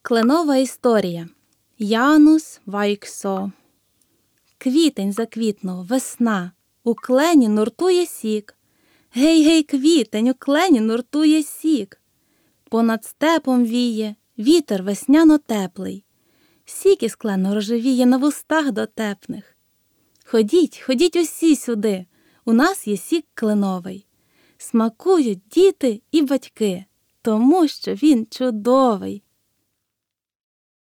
Кленова історія. Янус Вайксо. Квітень заквітнув, весна, у клені нуртує сік. Гей-гей, квітень, у клені нуртує сік. Понад степом віє, вітер весняно-теплий. Сік із клену рожевіє на вустах дотепних. Ходіть, ходіть усі сюди, у нас є сік кленовий. Смакують діти і батьки, тому що він чудовий.